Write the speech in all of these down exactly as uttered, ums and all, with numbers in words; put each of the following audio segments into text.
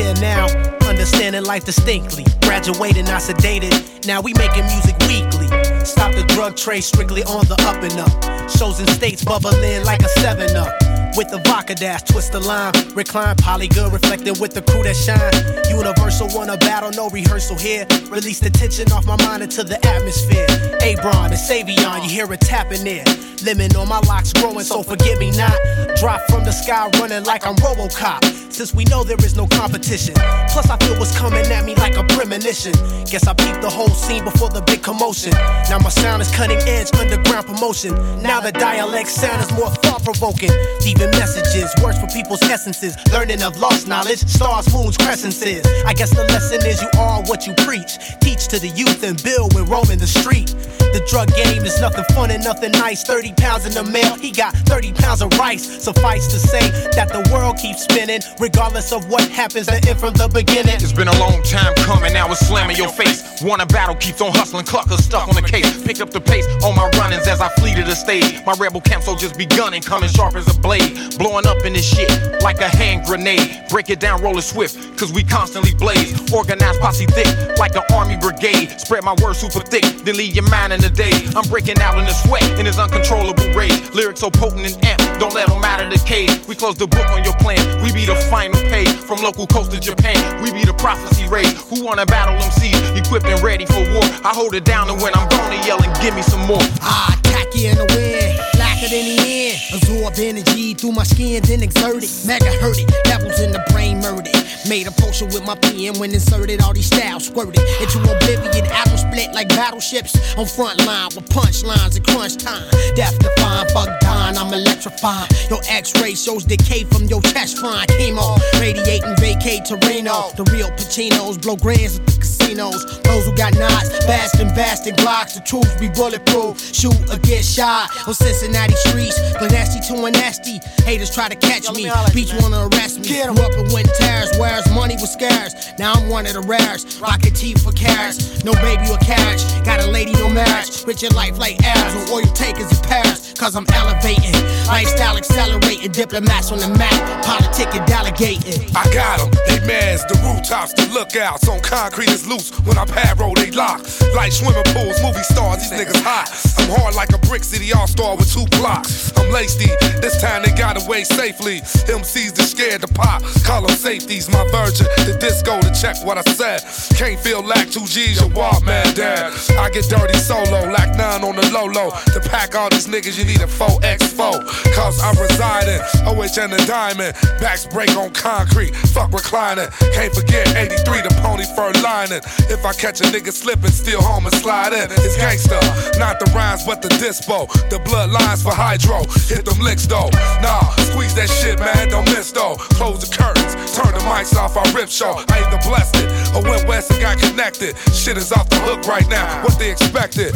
here now, understanding life distinctly. Graduated, not sedated, now we making music weekly. Stop the drug trade, strictly on the up and up. Shows in states bubbling like a seven up. With the vodka dash, twist the line. Recline, polygood, reflecting with the crew that shine. Universal, wanna battle, no rehearsal here. Release the tension off my mind into the atmosphere. Abron and Savion, you hear it tapping there. Lemon on my locks growing, so forgive me not. Drop from the sky running like I'm Robocop. Since we know there is no competition. Plus I feel what's coming at me like a premonition. Guess I peeped the whole scene before the big commotion. Now my sound is cutting edge, underground promotion. Now the dialect sound is more thought-provoking. Leaving messages, words for people's essences. Learning of lost knowledge, stars, moons, crescences. I guess the lesson is you are what you preach. Teach to the youth and build when roaming the street. The drug game is nothing fun and nothing nice. Thirty pounds in the mail, he got thirty pounds of rice. Suffice to say that the world keeps spinning, regardless of what happens to end from the beginning. It's been a long time coming, now it's slamming your face. Want a battle, keeps on hustling, cluckers stuck on the case. Pick up the pace on my runnings as I flee to the stage. My rebel camp so just begun and coming sharp as a blade. Blowing up in this shit like a hand grenade. Break it down, roll it swift, cause we constantly blaze. Organized posse thick like an army brigade. Spread my words super thick, then leave your mind in the day. I'm breaking out in the sweat in his uncontrollable rage. Lyrics so potent and amp, don't let them out of the cage. We close the book on your plan, we be the final page. From local coast to Japan, we be the prophecy raised. Who wanna battle M Cs, equipped and ready for war. I hold it down and when I'm gonna yell and give me some more. Ah, tacky in the wind, blacker than the end. Absorb energy through my skin, then exert it. Mega hurt it, devils in the brain murdered. Made a potion with my pen when inserted. All these styles squirted into oblivion. Atom split like battleships on front line with punchlines at crunch time. Death defying, fuck dying, I'm electrifying. Your x-ray shows decay from your chest frying. Chemo, radiating, vacate to Reno. The real Pacinos blow grands at the casinos. Those who got knots, fast and vast and Glocks. The troops be bulletproof, shoot or get shot. On Cincinnati streets, but nasty to a nasty. Haters try to catch me, beach wanna arrest me. Grew up in Winter Terrace, where's money was scarce. Now I'm one of the rares, rockin' teeth for carrots. No baby or carriage, got a lady, no marriage. Rich in life like Arabs or oil takers in Paris. Cause I'm elevating, lifestyle accelerating. Diplomats on the map, politicking, delegating. I got them, they mads, the rooftops, the lookouts. On concrete is loose, when I pad roll they lock. Like swimming pools, movie stars, these niggas hot. I'm hard like a brick city all-star with two blocks. I'm laced, this time they got away safely. M Cs that scared to pop, call them safeties. My virgin, the disco to check what I said. Can't feel like two G's, your wild man dad. I get dirty solo, like nine on the low-low. To pack all these niggas, you need a four by four. Cause I reside in O H and the Diamond. Backs break on concrete, fuck reclining. Can't forget eighty-three, the pony fur lining. If I catch a nigga slipping, steal home and slide in. It's gangsta, not the rhymes but the dispo. The bloodlines for hydro, hit them licks though. Nah, squeeze that shit man, don't miss though. Close the curtains, turn the mics off, I rip show. I either blessed it or went west and got connected. Shit is off the hook right now, what they expected.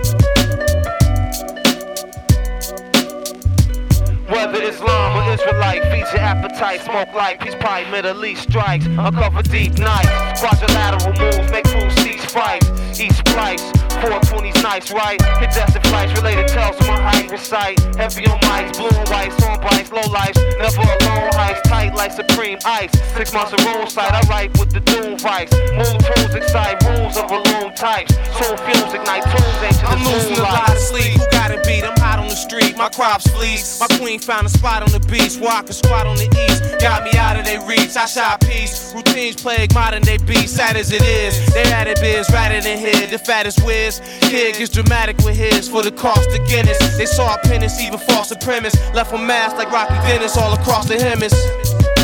Whether Islam or Israelite, feed your appetite, smoke light, peace pie, Middle East strikes, uncover deep nights, quadrilateral moves, make fools cease fights, each splice, four twenties nice, right? Hit desert flights, related tells from my height, recite, heavy on mics, blue and white, storm bites, low lights, never alone, heights, tight like supreme ice, six months of roll sight, I write with the doom vice, move tools, excite rules of balloon types, soul fumes, ignite tunes, ancient I'm losing a lot of sleep, who got it beat, I'm hot on the street, my crops fleece, my queen found a spot on the beach where I can squat on the east. Got me out of their reach, I shot peace. Routines plague modern day beats, sad as it is. They had it biz, rather than here. The fattest whiz, kid gets dramatic with his for the cost of Guinness. They saw a penance, even false premise. Left a mask like Rocky Dennis all across the hemisphere.